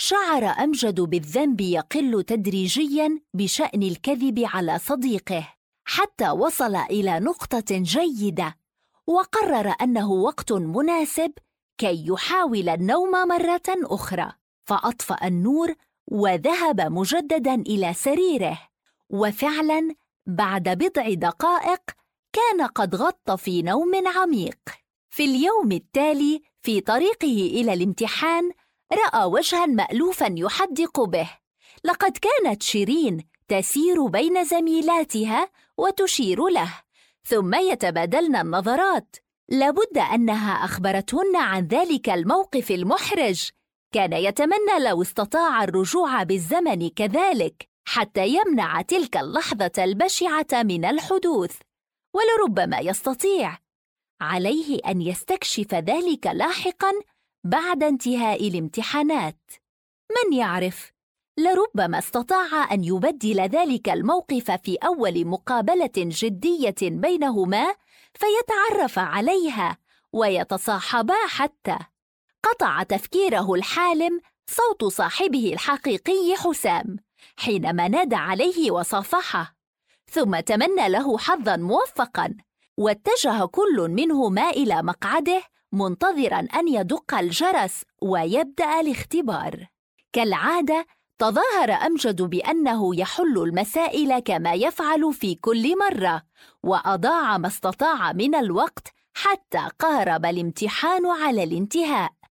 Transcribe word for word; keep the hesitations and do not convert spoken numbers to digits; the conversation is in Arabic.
شعر أمجد بالذنب يقل تدريجياً بشأن الكذب على صديقه، حتى وصل إلى نقطة جيدة، وقرر أنه وقت مناسب كي يحاول النوم مرة أخرى، فأطفأ النور وذهب مجدداً إلى سريره. وفعلاً بعد بضع دقائق كان قد غط في نوم عميق. في اليوم التالي في طريقه إلى الامتحان رأى وجهاً مألوفاً يحدق به. لقد كانت شيرين تسير بين زميلاتها وتشير له، ثم يتبادلن النظرات. لابد أنها أخبرتهن عن ذلك الموقف المحرج. كان يتمنى لو استطاع الرجوع بالزمن كذلك حتى يمنع تلك اللحظة البشعة من الحدوث، ولربما يستطيع. عليه أن يستكشف ذلك لاحقاً بعد انتهاء الامتحانات. من يعرف، لربما استطاع أن يبدل ذلك الموقف في أول مقابلة جدية بينهما فيتعرف عليها ويتصاحبا حتى. قطع تفكيره الحالم صوت صاحبه الحقيقي حسام حينما نادى عليه وصافحه، ثم تمنى له حظاً موفقاً، واتجه كل منهما إلى مقعده منتظراً أن يدق الجرس ويبدأ الاختبار. كالعادة تظاهر أمجد بأنه يحل المسائل كما يفعل في كل مرة، وأضاع ما استطاع من الوقت حتى قارب الامتحان على الانتهاء.